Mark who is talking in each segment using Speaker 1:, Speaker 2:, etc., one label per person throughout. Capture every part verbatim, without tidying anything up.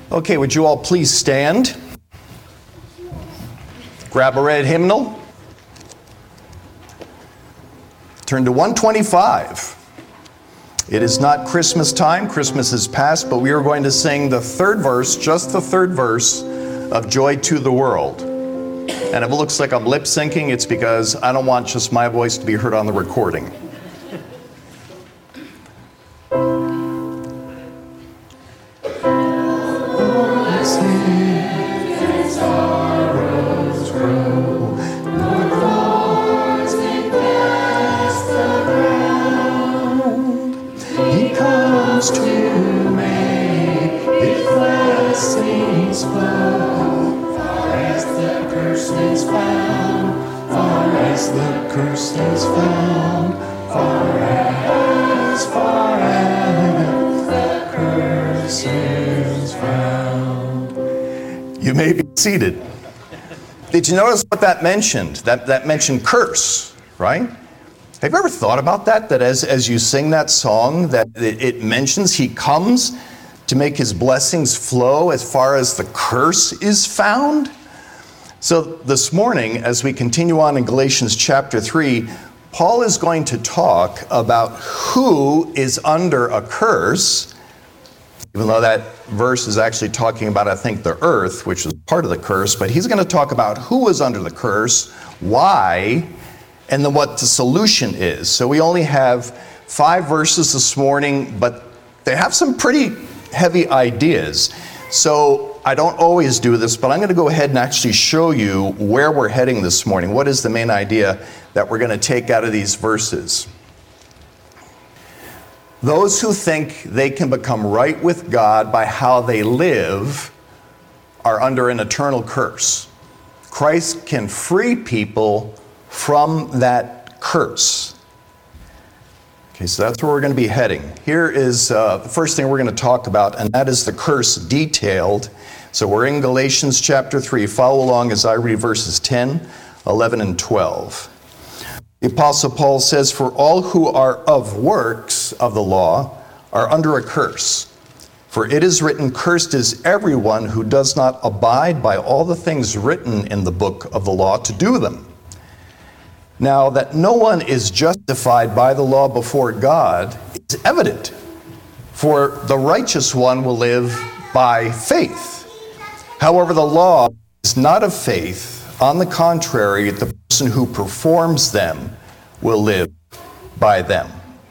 Speaker 1: Okay, would you all please stand? Grab a red hymnal. Turn to one twenty-five. It is not Christmas time. Christmas is past, but we are going to sing the third verse, just the third verse of Joy to the World. And if it looks like I'm lip syncing, it's because I don't want just my voice to be heard on the recording. You may be seated. Did you notice what that mentioned? That that mentioned curse, right? Have you ever thought about that? That as, as you sing that song, that it, it mentions he comes to make his blessings flow as far as the curse is found? So this morning, as we continue on in Galatians chapter three, Paul is going to talk about who is under a curse, even though that verse is actually talking about, I think, the earth, which is part of the curse, but he's going to talk about who is under the curse, why, and then what the solution is. So we only have five verses this morning, but they have some pretty heavy ideas. So I don't always do this, but I'm going to go ahead and actually show you where we're heading this morning. What is the main idea that we're going to take out of these verses? Those who think they can become right with God by how they live are under an eternal curse. Christ can free people from that curse. Okay, so that's where we're going to be heading. Here is uh, the first thing we're going to talk about, and that is the curse detailed. So we're in Galatians chapter three. Follow along as I read verses ten, eleven, and twelve. The Apostle Paul says, "For all who are of works of the law are under a curse. For it is written, cursed is everyone who does not abide by all the things written in the book of the law to do them. Now that no one is justified by the law before God is evident, for the righteous one will live by faith. However, the law is not of faith. On the contrary, the person who performs them will live by them."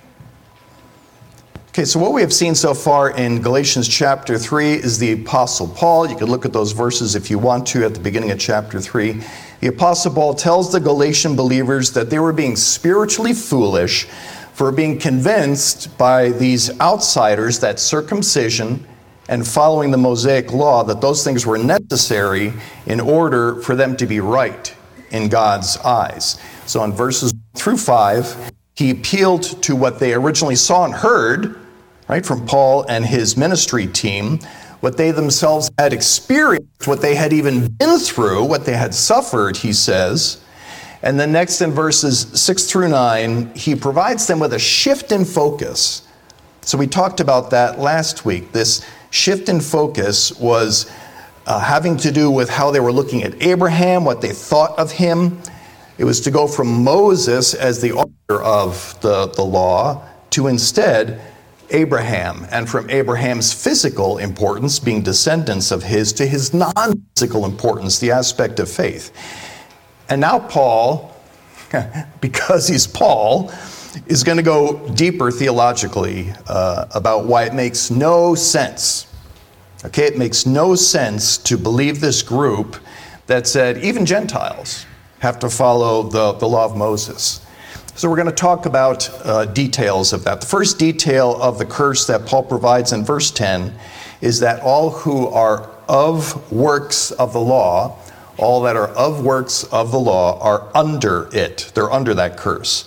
Speaker 1: Okay, so what we have seen so far in Galatians chapter three is the Apostle Paul. You can look at those verses if you want to at the beginning of chapter three. The Apostle Paul tells the Galatian believers that they were being spiritually foolish for being convinced by these outsiders that circumcision and following the Mosaic law, that those things were necessary in order for them to be right in God's eyes. So in verses through five, he appealed to what they originally saw and heard, right, from Paul and his ministry team, what they themselves had experienced, what they had even been through, what they had suffered, he says. And then next in verses six through nine, he provides them with a shift in focus. So we talked about that last week. This shift in focus was uh, having to do with how they were looking at Abraham, what they thought of him. It was to go from Moses as the author of the, the law to instead Abraham, and from Abraham's physical importance, being descendants of his, to his non-physical importance, the aspect of faith. And now Paul, because he's Paul, is going to go deeper theologically uh, about why it makes no sense. Okay, it makes no sense to believe this group that said even Gentiles have to follow the, the law of Moses. So we're going to talk about uh, details of that. The first detail of the curse that Paul provides in verse ten is that all who are of works of the law, all that are of works of the law are under it. They're under that curse.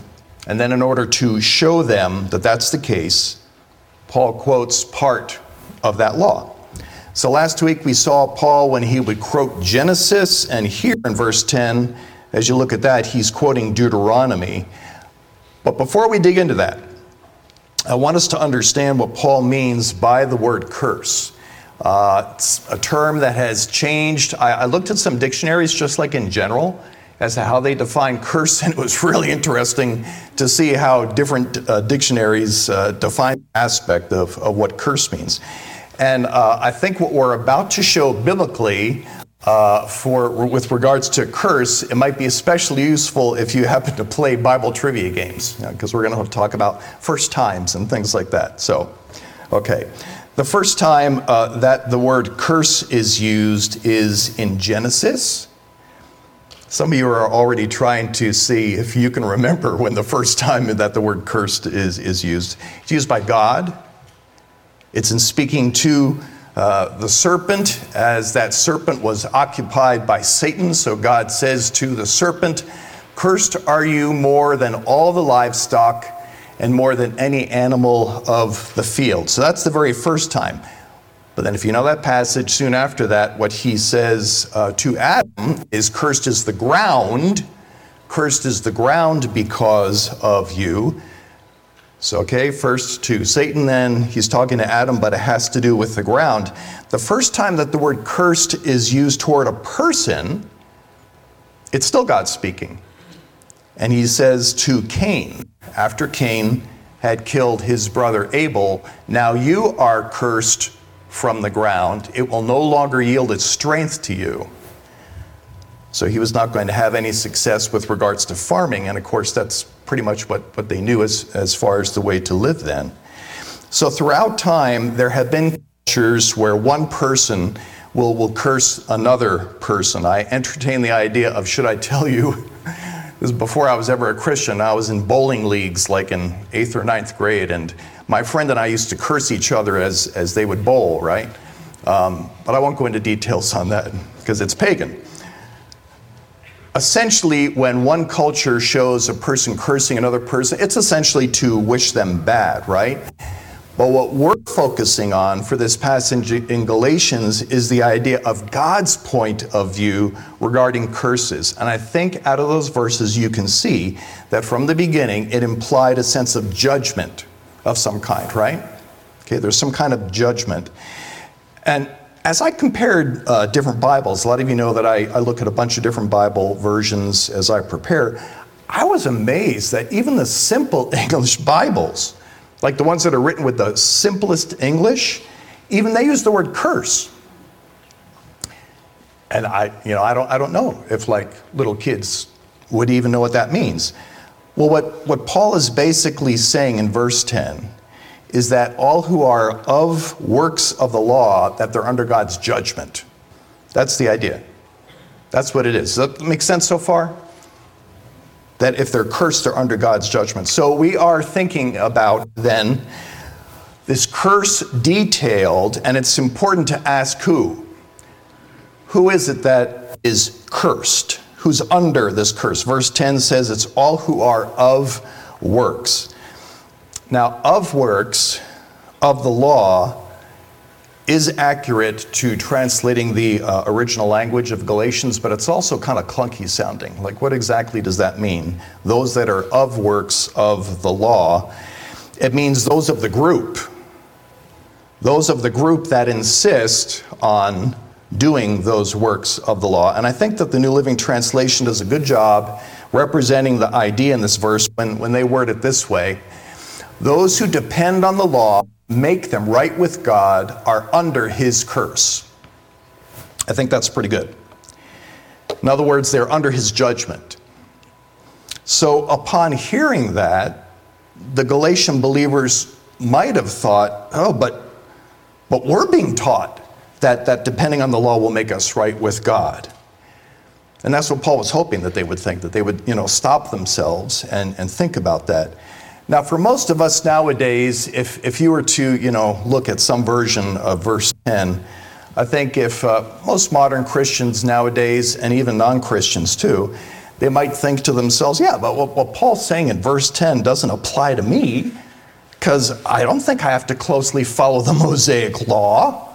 Speaker 1: And then in order to show them that that's the case, Paul quotes part of that law. So last week we saw Paul when he would quote Genesis, and here in verse ten, as you look at that, he's quoting Deuteronomy. But before we dig into that, I want us to understand what Paul means by the word curse. Uh, it's a term that has changed. I, I looked at some dictionaries just like in general as to how they define curse, and it was really interesting to see how different uh, dictionaries uh, define the aspect of, of what curse means. And uh, I think what we're about to show biblically uh, for with regards to curse, it might be especially useful if you happen to play Bible trivia games, because you know, we're going to talk about first times and things like that. So, okay. The first time uh, that the word curse is used is in Genesis. Some of you are already trying to see if you can remember when the first time that the word cursed is, is used. It's used by God. It's in speaking to uh, the serpent, as that serpent was occupied by Satan. So God says to the serpent, "Cursed are you more than all the livestock and more than any animal of the field." So that's the very first time. But then if you know that passage, soon after that, what he says uh, to Adam is, "Cursed is the ground. Cursed is the ground because of you." So, okay, first to Satan, then he's talking to Adam, but it has to do with the ground. The first time that the word cursed is used toward a person, it's still God speaking. And he says to Cain, after Cain had killed his brother Abel, "Now you are cursed from the ground. It will no longer yield its strength to you." So he was not going to have any success with regards to farming. And of course, that's pretty much what, what they knew as, as far as the way to live then. So throughout time, there have been cultures where one person will, will curse another person. I entertain the idea of, should I tell you, this is before I was ever a Christian. I was in bowling leagues like in eighth or ninth grade, and my friend and I used to curse each other as, as they would bowl, right? Um, but I won't go into details on that because it's pagan. Essentially, when one culture shows a person cursing another person, it's essentially to wish them bad, right? But what we're focusing on for this passage in Galatians is the idea of God's point of view regarding curses. And I think out of those verses you can see that from the beginning it implied a sense of judgment of some kind, right? Okay, there's some kind of judgment. And as I compared uh, different Bibles, a lot of you know that I, I look at a bunch of different Bible versions as I prepare. I was amazed that even the simple English Bibles, like the ones that are written with the simplest English, even they use the word curse. And I, you know, I don't, I don't know if like little kids would even know what that means. Well, what, what Paul is basically saying in verse ten is that all who are of works of the law, that they're under God's judgment. That's the idea. That's what it is. Does that make sense so far? That if they're cursed, they're under God's judgment. So we are thinking about then this curse detailed, and it's important to ask who. Who is it that is cursed? Who's under this curse? Verse ten says it's all who are of works. Now, of works, of the law, is accurate to translating the uh, original language of Galatians, but it's also kind of clunky sounding. Like, what exactly does that mean? Those that are of works of the law. It means those of the group. Those of the group that insist on doing those works of the law. And I think that the New Living Translation does a good job representing the idea in this verse when, when they word it this way. Those who depend on the law, make them right with God, are under his curse. I think that's pretty good. In other words, they're under his judgment. So upon hearing that, the Galatian believers might have thought, oh, but, but we're being taught that, that depending on the law will make us right with God. And that's what Paul was hoping that they would think, that they would, you know, stop themselves and, and think about that. Now, for most of us nowadays, if, if you were to, you know, look at some version of verse ten, I think if uh, most modern Christians nowadays, and even non-Christians too, they might think to themselves, yeah, but what, what Paul's saying in verse ten doesn't apply to me, because I don't think I have to closely follow the Mosaic law.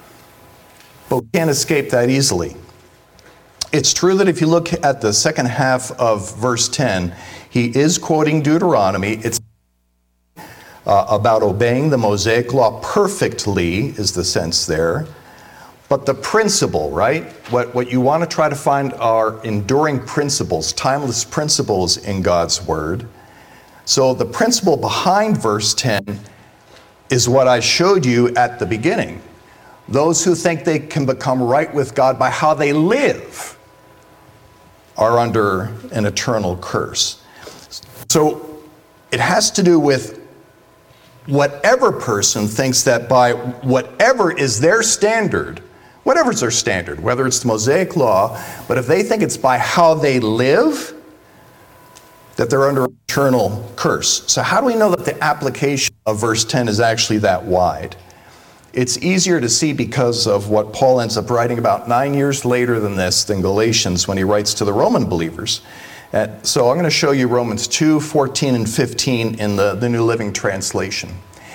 Speaker 1: But we can't escape that easily. It's true that if you look at the second half of verse ten, he is quoting Deuteronomy. It's uh, about obeying the Mosaic law perfectly, is the sense there. But the principle, right? What, what you want to try to find are enduring principles, timeless principles in God's Word. So the principle behind verse ten is what I showed you at the beginning. Those who think they can become right with God by how they live are under an eternal curse. So it has to do with whatever person thinks that by whatever is their standard, whatever's their standard, whether it's the Mosaic law, but if they think it's by how they live, that they're under eternal curse. So how do we know that the application of verse ten is actually that wide? It's easier to see because of what Paul ends up writing about nine years later than this, than Galatians, when he writes to the Roman believers. Uh, so I'm going to show you Romans two, fourteen and fifteen in the, the New Living Translation.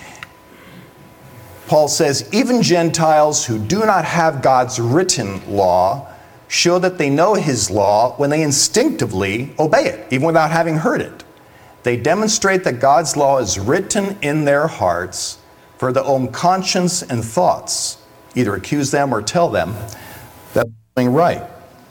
Speaker 1: Paul says, even Gentiles who do not have God's written law show that they know his law when they instinctively obey it, even without having heard it. They demonstrate that God's law is written in their hearts for their own conscience and thoughts, either accuse them or tell them that they're doing right.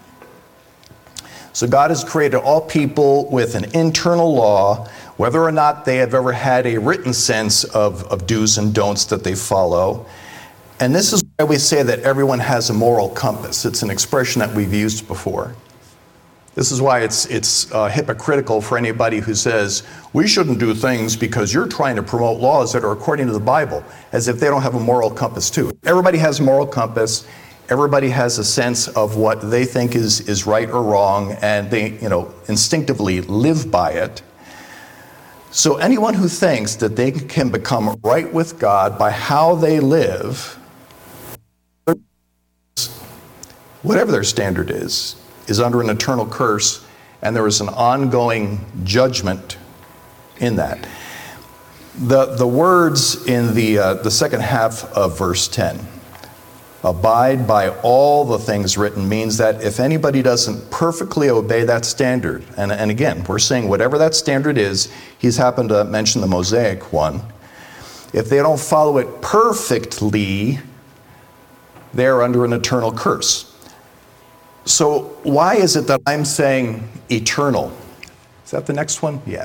Speaker 1: So God has created all people with an internal law, whether or not they have ever had a written sense of, of do's and don'ts that they follow. And this is why we say that everyone has a moral compass. It's an expression that we've used before. This is why it's, it's uh, hypocritical for anybody who says, we shouldn't do things because you're trying to promote laws that are according to the Bible, as if they don't have a moral compass too. Everybody has a moral compass. Everybody has a sense of what they think is, is right or wrong, and they, you know, instinctively live by it. So anyone who thinks that they can become right with God by how they live, whatever their standard is, is under an eternal curse, and there is an ongoing judgment in that. The, the words in the, uh, the second half of verse ten, abide by all the things written, means that if anybody doesn't perfectly obey that standard, and, and again, we're saying whatever that standard is, he's happened to mention the Mosaic one, if they don't follow it perfectly, they're under an eternal curse. So why is it that I'm saying eternal? Is that the next one? Yeah.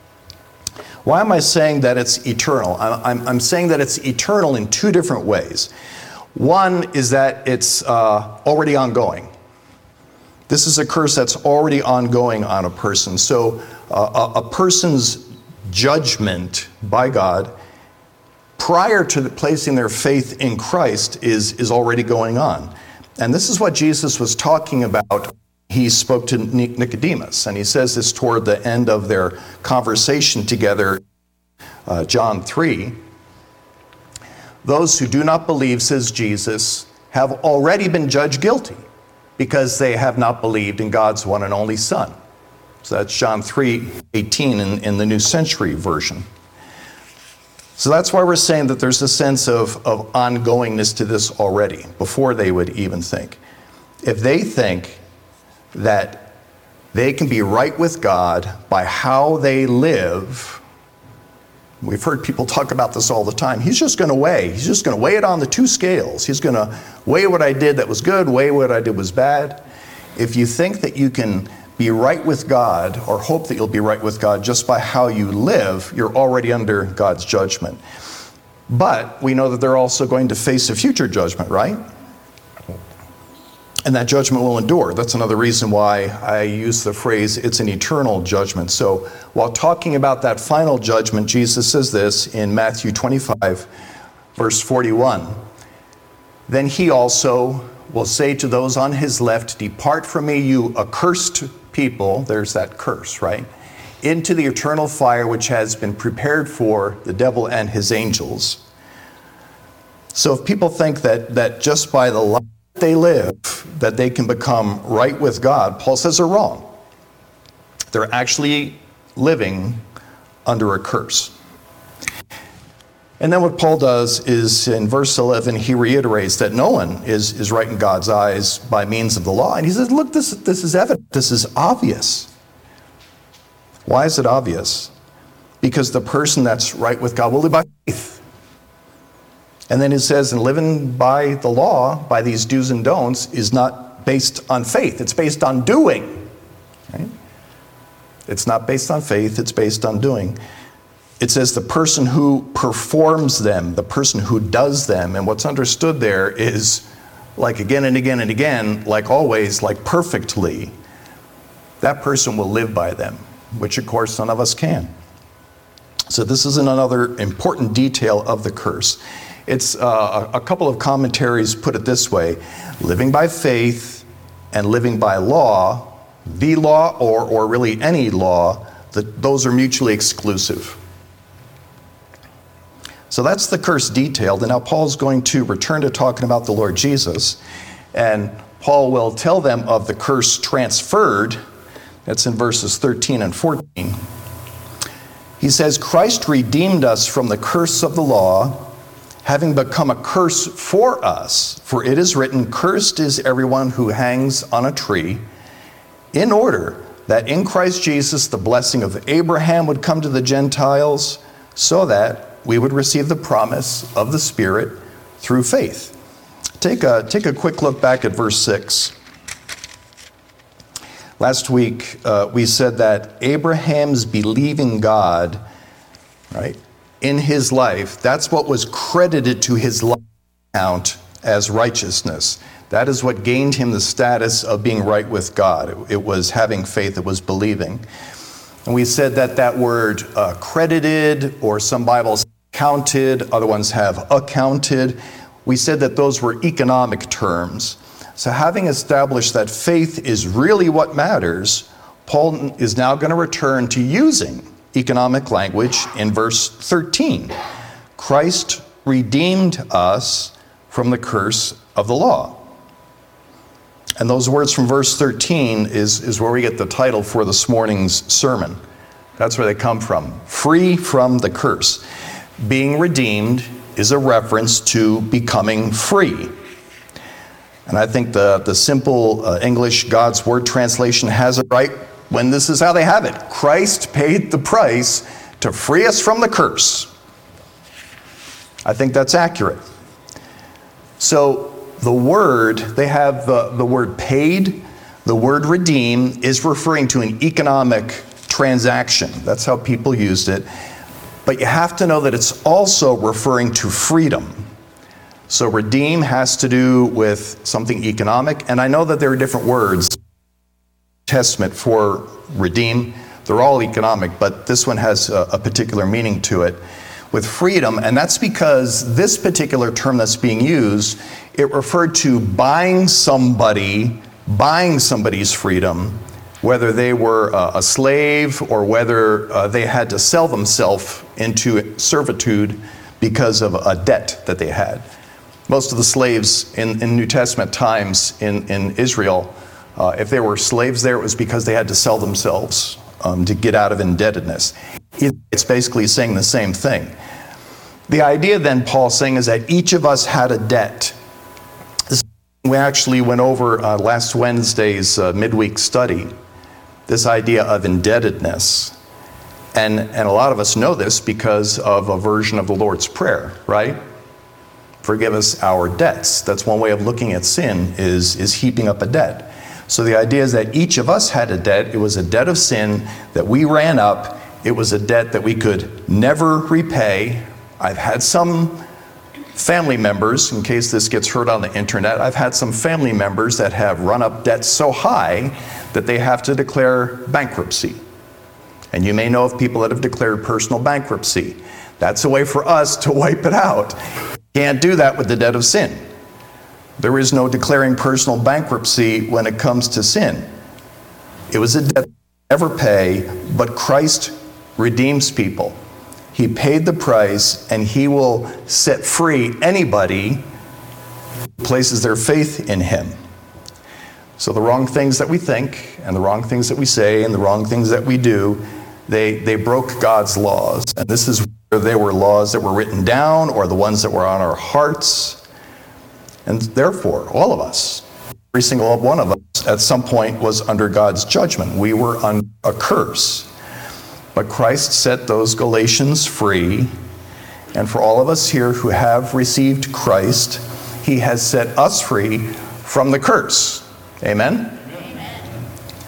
Speaker 1: Why am I saying that it's eternal? I'm, I'm, I'm saying that it's eternal in two different ways. One is that it's uh, already ongoing. This is a curse that's already ongoing on a person. So uh, a, a person's judgment by God prior to the placing their faith in Christ is, is already going on. And this is what Jesus was talking about. He spoke to Nicodemus, and he says this toward the end of their conversation together, uh, John three. Those who do not believe, says Jesus, have already been judged guilty because they have not believed in God's one and only Son. So that's John three eighteen in, in the New Century Version. So that's why we're saying that there's a sense of, of ongoingness to this already, before they would even think. If they think that they can be right with God by how they live, we've heard people talk about this all the time. He's just going to weigh. He's just going to weigh it on the two scales. He's going to weigh what I did that was good, weigh what I did was bad. If you think that you can be right with God, or hope that you'll be right with God just by how you live, you're already under God's judgment. But we know that they're also going to face a future judgment, right? And that judgment will endure. That's another reason why I use the phrase, it's an eternal judgment. So while talking about that final judgment, Jesus says this in Matthew twenty-five, verse forty-one. Then he also will say to those on his left, depart from me, you accursed people, there's that curse, right? Into the eternal fire which has been prepared for the devil and his angels. So if people think that, that just by the life they live, that they can become right with God, Paul says they're wrong. They're actually living under a curse. And then what Paul does is, in verse eleven, he reiterates that no one is, is right in God's eyes by means of the law. And he says, look, this, this is evident. This is obvious. Why is it obvious? because the person that's right with God will live by faith. And then it says, and living by the law, by these do's and don'ts, is not based on faith. It's based on doing. Right? It's not based on faith, it's based on doing. It says the person who performs them, the person who does them. And what's understood there is, like again and again and again, like always, like perfectly, that person will live by them, which of course none of us can. So this is another important detail of the curse. It's uh, a couple of commentaries put it this way: living by faith and living by law, the law or, or really any law, that those are mutually exclusive. So that's the curse detailed. And now Paul's going to return to talking about the Lord Jesus. And Paul will tell them of the curse transferred. That's in verses thirteen and fourteen. He says, Christ redeemed us from the curse of the law, having become a curse for us. For it is written, cursed is everyone who hangs on a tree, in order that in Christ Jesus the blessing of Abraham would come to the Gentiles, so that we would receive the promise of the Spirit through faith. Take a, take a quick look back at verse six. Last week, uh, we said that Abraham's believing God, right, in his life, that's what was credited to his life account as righteousness. That is what gained him the status of being right with God. It, it was having faith, it was believing. And we said that that word uh, credited, or some Bibles counted, other ones have accounted. We said that those were economic terms. So having established that faith is really what matters, Paul is now going to return to using economic language in verse thirteen. Christ redeemed us from the curse of the law. And those words from verse thirteen is, is where we get the title for this morning's sermon. That's where they come from. Free from the curse. Being redeemed is a reference to becoming free. And I think the, the simple uh, English God's Word translation has it right when this is how they have it. Christ paid the price to free us from the curse. I think that's accurate. So the word, they have the, the word paid, the word redeem is referring to an economic transaction. That's how people used it. But you have to know that it's also referring to freedom. So redeem has to do with something economic. And I know that there are different words in the Testament for redeem. They're all economic, but this one has a, a particular meaning to it with freedom. And that's because this particular term that's being used, it referred to buying somebody, buying somebody's freedom, whether they were uh, a slave or whether uh, they had to sell themselves into servitude because of a debt that they had. Most of the slaves in, in New Testament times in, in Israel, uh, if they were slaves there, it was because they had to sell themselves um, to get out of indebtedness. It's basically saying the same thing. The idea then, Paul's saying, is that each of us had a debt. This, we actually went over uh, last Wednesday's uh, midweek study, this idea of indebtedness. And, and a lot of us know this because of a version of the Lord's Prayer, right? Forgive us our debts. That's one way of looking at sin, is, is heaping up a debt. So the idea is that each of us had a debt. It was a debt of sin that we ran up. It was a debt that we could never repay. I've had some family members, in case this gets heard on the internet, I've had some family members that have run up debts so high that they have to declare bankruptcy. And you may know of people that have declared personal bankruptcy. That's a way for us to wipe it out. Can't do that with the debt of sin. There is no declaring personal bankruptcy when it comes to sin. It was a debt we never pay, but Christ redeems people. He paid the price, and he will set free anybody who places their faith in him. So the wrong things that we think, and the wrong things that we say, and the wrong things that we do, they, they broke God's laws. And this is whether they were laws that were written down or the ones that were on our hearts. And therefore, all of us, every single one of us, at some point was under God's judgment. We were under a curse. But Christ set those Galatians free. And for all of us here who have received Christ, he has set us free from the curse. Amen? Amen.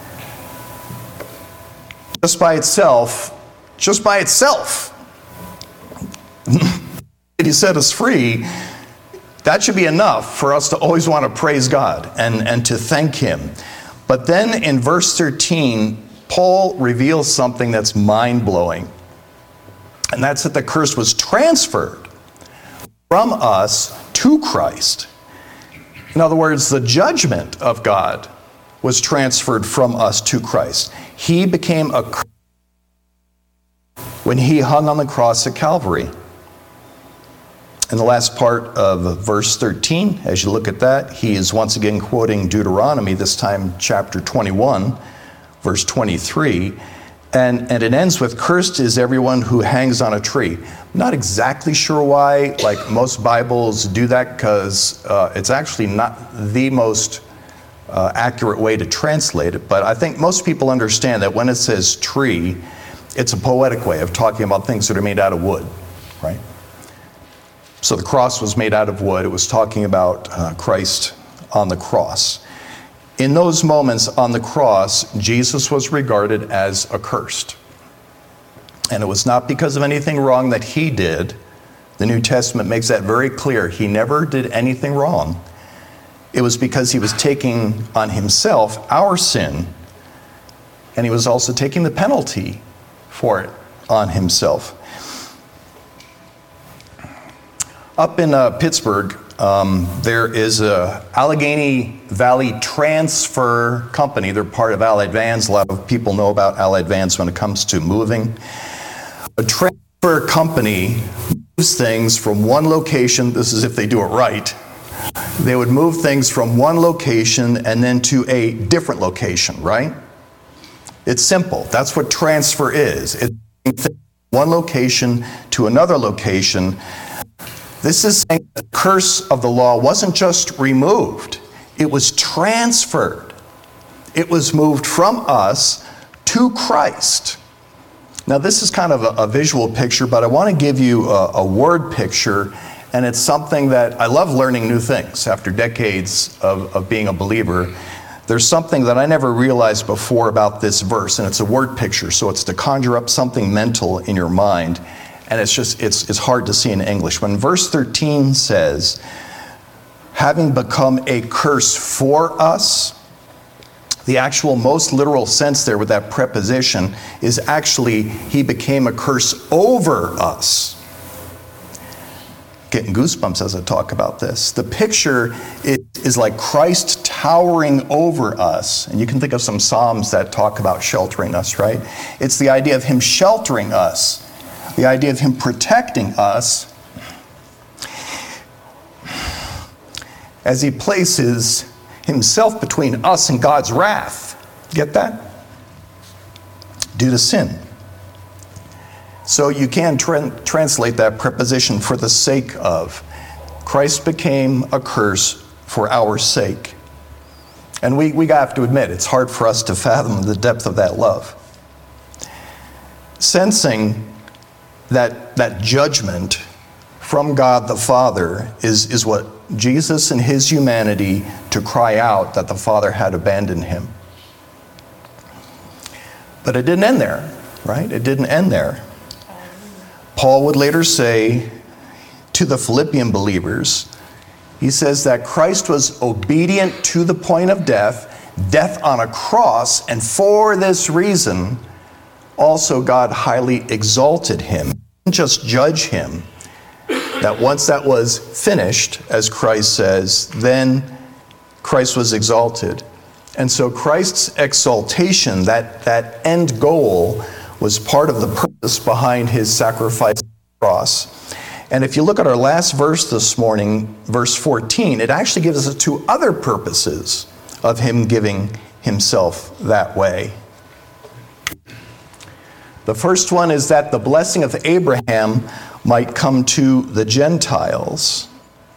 Speaker 1: Just by itself, just by itself, he set us free. That should be enough for us to always want to praise God and, and to thank him. But then in verse thirteen, Paul reveals something that's mind-blowing. And that's that the curse was transferred from us to Christ. In other words, the judgment of God was transferred from us to Christ. He became a curse when he hung on the cross at Calvary. In the last part of verse thirteen, as you look at that, he is once again quoting Deuteronomy, this time chapter twenty-one, verse twenty-three. And, and it ends with, "Cursed is everyone who hangs on a tree." I'm not exactly sure why, like most Bibles do that, because uh, it's actually not the most uh, accurate way to translate it. But I think most people understand that when it says tree, it's a poetic way of talking about things that are made out of wood, right? So the cross was made out of wood. It was talking about uh, Christ on the cross. In those moments on the cross, Jesus was regarded as accursed. And it was not because of anything wrong that he did. The New Testament makes that very clear. He never did anything wrong. It was because he was taking on himself our sin, and he was also taking the penalty for it on himself. Up in uh, Pittsburgh, um, there is a Allegheny Valley Transfer Company. They're part of Allied Vans. A lot of people know about Allied Vans when it comes to moving. A transfer company moves things from one location. This is if they do it right. They would move things from one location and then to a different location, right? It's simple. That's what transfer is. It's moving one location to another location. This is saying the curse of the law wasn't just removed, it was transferred. It was moved from us to Christ. Now this is kind of a, a visual picture, but I want to give you a, a word picture, and it's something that I love learning new things after decades of, of being a believer. There's something that I never realized before about this verse, and it's a word picture, so it's to conjure up something mental in your mind. And it's just, it's, it's hard to see in English. When verse thirteen says, having become a curse for us, the actual most literal sense there with that preposition is actually, he became a curse over us. Getting goosebumps as I talk about this. The picture is, is like Christ towering over us. And you can think of some Psalms that talk about sheltering us, right? It's the idea of him sheltering us. The idea of him protecting us as he places himself between us and God's wrath. Get that? Due to sin. So you can tra- translate that preposition for the sake of. Christ became a curse for our sake. And we, we have to admit, it's hard for us to fathom the depth of that love. Sensing that that judgment from God the Father is, is what Jesus in his humanity to cry out that the Father had abandoned him. But it didn't end there, right? It didn't end there. Paul would later say to the Philippian believers, he says that Christ was obedient to the point of death, death on a cross, and for this reason, also God highly exalted him. He didn't just judge him. That once that was finished, as Christ says, then Christ was exalted. And so Christ's exaltation, that, that end goal, was part of the purpose behind his sacrifice on the cross. And if you look at our last verse this morning, verse fourteen, it actually gives us two other purposes of him giving himself that way. The first one is that the blessing of Abraham might come to the Gentiles.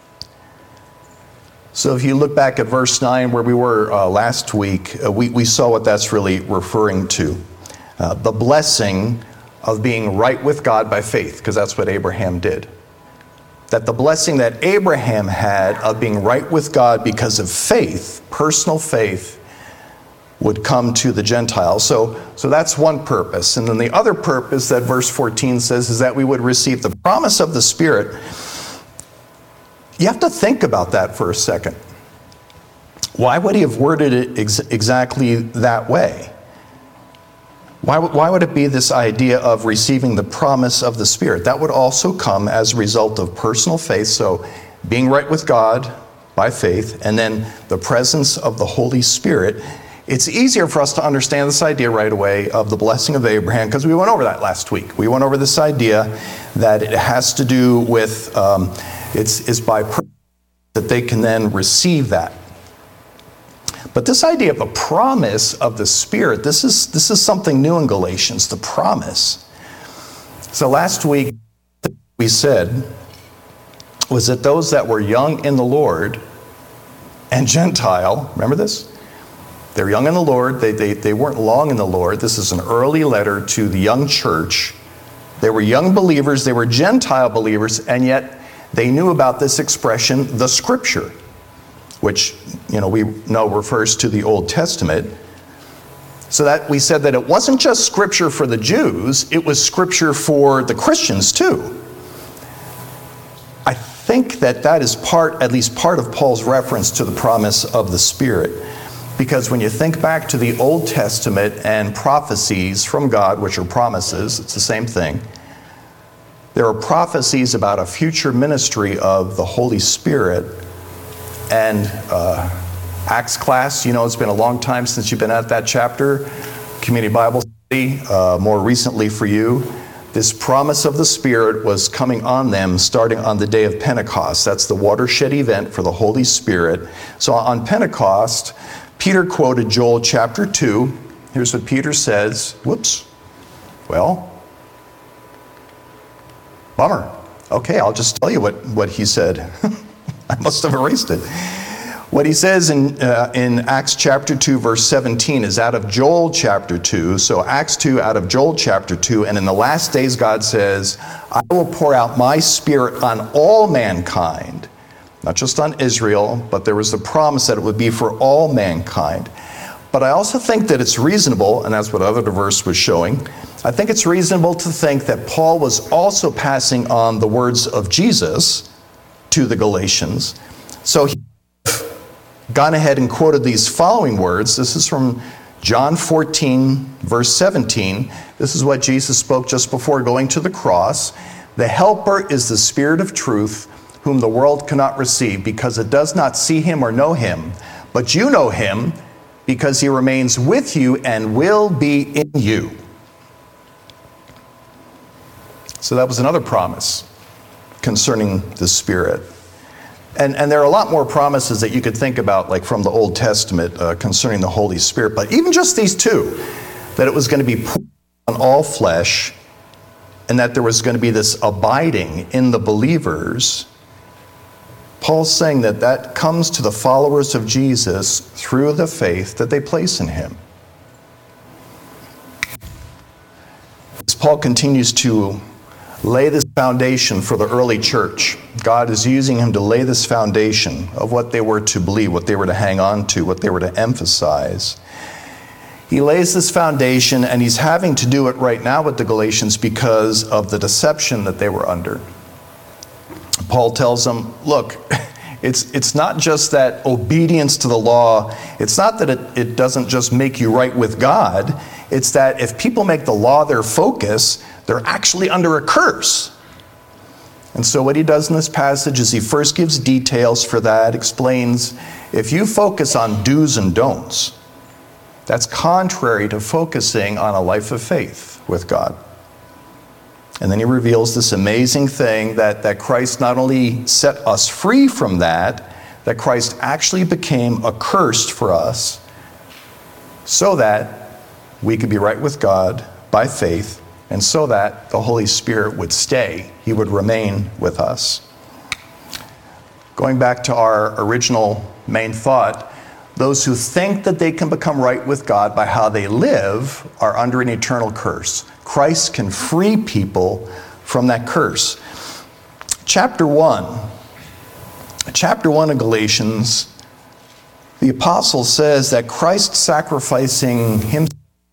Speaker 1: So if you look back at verse nine where we were uh, last week, uh, we, we saw what that's really referring to. Uh, the blessing of being right with God by faith, because that's what Abraham did. That the blessing that Abraham had of being right with God because of faith, personal faith, would come to the Gentiles. So, so that's one purpose. And then the other purpose that verse fourteen says is that we would receive the promise of the Spirit. You have to think about that for a second. Why would he have worded it ex- exactly that way? Why, why would it be this idea of receiving the promise of the Spirit? That would also come as a result of personal faith, so being right with God by faith, and then the presence of the Holy Spirit. It's easier for us to understand this idea right away of the blessing of Abraham, because we went over that last week. We went over this idea that it has to do with, um, it's, it's by that they can then receive that. But this idea of the promise of the Spirit, this is, this is something new in Galatians, the promise. So last week we said was that those that were young in the Lord and Gentile, remember this? They're young in the Lord, they, they, they weren't long in the Lord. This is an early letter to the young church. They were young believers, they were Gentile believers, and yet they knew about this expression, the Scripture, which, you know, we know refers to the Old Testament. So that we said that it wasn't just Scripture for the Jews, it was Scripture for the Christians too. I think that that is part, at least part of Paul's reference to the promise of the Spirit. Because when you think back to the Old Testament and prophecies from God, which are promises, it's the same thing. There are prophecies about a future ministry of the Holy Spirit. And uh, Acts class, you know, it's been a long time since you've been at that chapter. Community Bible study, uh, more recently for you. This promise of the Spirit was coming on them starting on the day of Pentecost. That's the watershed event for the Holy Spirit. So on Pentecost, Peter quoted Joel chapter two. Here's what Peter says. Whoops. Well, bummer. Okay, I'll just tell you what, what he said. I must have erased it. What he says in, uh, in Acts chapter two, verse seventeen is out of Joel chapter two. So Acts two out of Joel chapter two. And in the last days, God says, I will pour out my Spirit on all mankind. Not just on Israel, but there was the promise that it would be for all mankind. But I also think that it's reasonable, and that's what other verse was showing, I think it's reasonable to think that Paul was also passing on the words of Jesus to the Galatians. So he gone ahead and quoted these following words. This is from John fourteen, verse seventeen. This is what Jesus spoke just before going to the cross. The Helper is the Spirit of truth, whom the world cannot receive, because it does not see him or know him. But you know him, because he remains with you and will be in you. So that was another promise concerning the Spirit. And, and there are a lot more promises that you could think about, like from the Old Testament, uh, concerning the Holy Spirit. But even just these two, that it was going to be poured on all flesh, and that there was going to be this abiding in the believers. Paul's saying that that comes to the followers of Jesus through the faith that they place in him. As Paul continues to lay this foundation for the early church, God is using him to lay this foundation of what they were to believe, what they were to hang on to, what they were to emphasize. He lays this foundation, and he's having to do it right now with the Galatians because of the deception that they were under. Paul tells them, look, it's it's not just that obedience to the law, it's not that it, it doesn't just make you right with God, it's that if people make the law their focus, they're actually under a curse. And so what he does in this passage is he first gives details for that, explains if you focus on do's and don'ts, that's contrary to focusing on a life of faith with God. And then he reveals this amazing thing that, that Christ not only set us free from that, that Christ actually became accursed for us so that we could be right with God by faith, and so that the Holy Spirit would stay. He would remain with us. Going back to our original main thought, Those who think that they can become right with God by how they live are under an eternal curse. Christ can free people from that curse. Chapter one, chapter one of Galatians, the apostle says that Christ sacrificing himself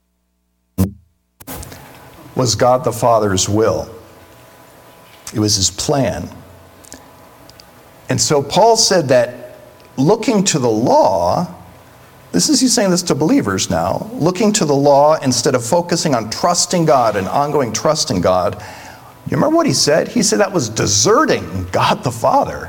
Speaker 1: was God the Father's will. It was his plan. And so Paul said that looking to the law, this is, he's saying this to believers now, looking to the law instead of focusing on trusting God and ongoing trust in God. You remember what he said? He said that was deserting God the Father.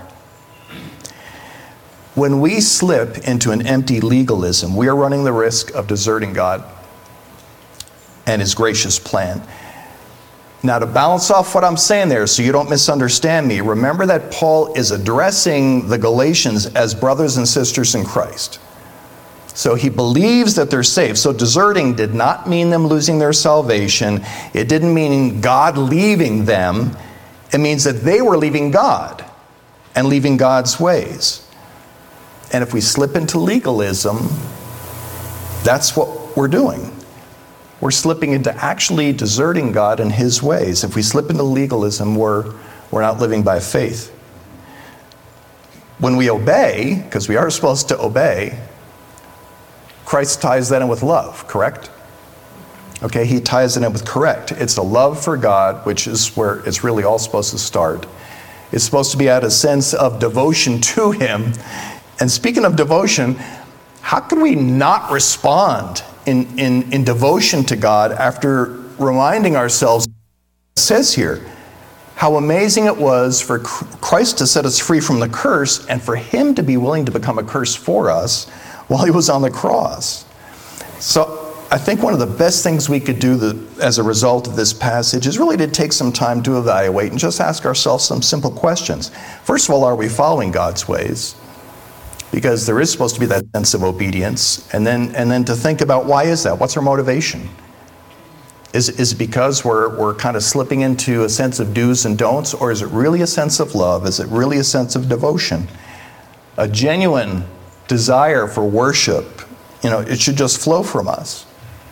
Speaker 1: When we slip into an empty legalism, we are running the risk of deserting God and his gracious plan. Now, to balance off what I'm saying there so you don't misunderstand me, remember that Paul is addressing the Galatians as brothers and sisters in Christ. So he believes that they're saved. So deserting did not mean them losing their salvation. It didn't mean God leaving them. It means that they were leaving God and leaving God's ways. And if we slip into legalism, that's what we're doing. We're slipping into actually deserting God and his ways. If we slip into legalism, we're, we're not living by faith. When we obey, because we are supposed to obey, Christ ties that in with love, correct? Okay, he ties it in with correct. It's a love for God, which is where it's really all supposed to start. It's supposed to be out of a sense of devotion to him. And speaking of devotion, how can we not respond in, in, in devotion to God after reminding ourselves, it says here, how amazing it was for Christ to set us free from the curse and for him to be willing to become a curse for us while he was on the cross. So I think one of the best things we could do the, as a result of this passage is really to take some time to evaluate and just ask ourselves some simple questions. First of all, are we following God's ways? Because there is supposed to be that sense of obedience. And then, and then to think about, why is that? What's our motivation? Is, is it because we're, we're kind of slipping into a sense of do's and don'ts? Or is it really a sense of love? Is it really a sense of devotion? A genuine desire for worship, you know, it should just flow from us.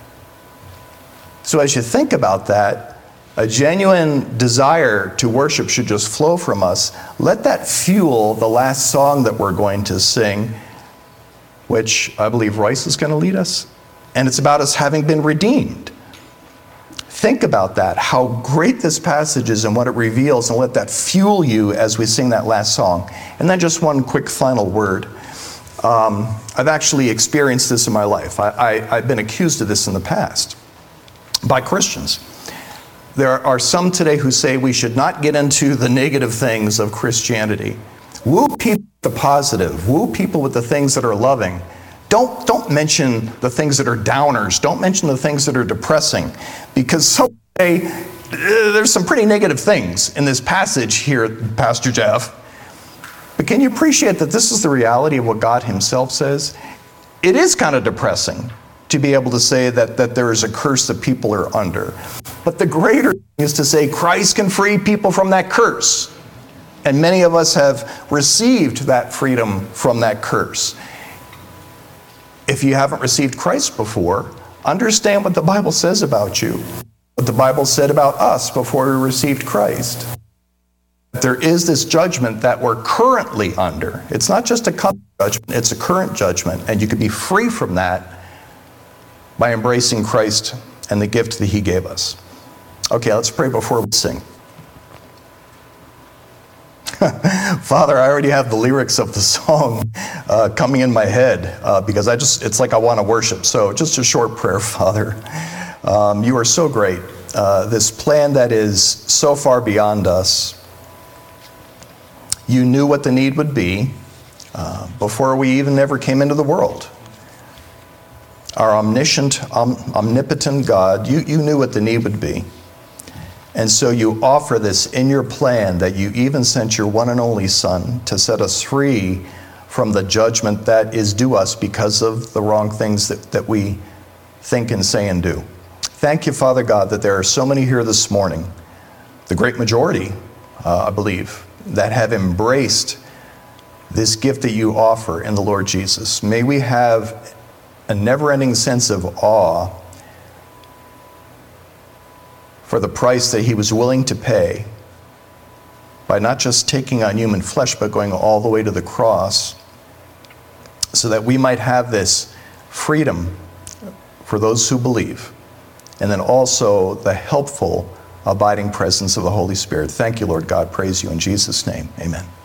Speaker 1: So as you think about that, a genuine desire to worship should just flow from us. Let that fuel the last song that we're going to sing, which I believe Royce is going to lead us. And it's about us having been redeemed. Think about that, how great this passage is and what it reveals, and let that fuel you as we sing that last song. And then just one quick final word. Um, I've actually experienced this in my life. I, I, I've been accused of this in the past by Christians. There are some today who say we should not get into the negative things of Christianity. Woo people with the positive. Woo people with the things that are loving. Don't, don't mention the things that are downers. Don't mention the things that are depressing. Because some say uh, there's some pretty negative things in this passage here, Pastor Jeff. But can you appreciate that this is the reality of what God himself says? It is kind of depressing to be able to say that, that there is a curse that people are under. But the greater thing is to say Christ can free people from that curse. And many of us have received that freedom from that curse. If you haven't received Christ before, understand what the Bible says about you. What the Bible said about us before we received Christ. There is this judgment that we're currently under. It's not just a coming judgment, it's a current judgment. And you can be free from that by embracing Christ and the gift that he gave us. Okay, let's pray before we sing. Father, I already have the lyrics of the song uh, coming in my head uh, because I just, it's like I want to worship. So just a short prayer, Father. Um, you are so great. Uh, this plan that is so far beyond us. You knew what the need would be uh, before we even ever came into the world. Our omniscient, om- omnipotent God, you, you knew what the need would be. And so you offer this in your plan that you even sent your one and only Son to set us free from the judgment that is due us because of the wrong things that, that we think and say and do. Thank you, Father God, that there are so many here this morning, the great majority, uh, I believe, that have embraced this gift that you offer in the Lord Jesus. May we have a never-ending sense of awe for the price that he was willing to pay by not just taking on human flesh, but going all the way to the cross, so that we might have this freedom for those who believe, and then also the helpful, abiding presence of the Holy Spirit. Thank you, Lord God. Praise you in Jesus' name. Amen.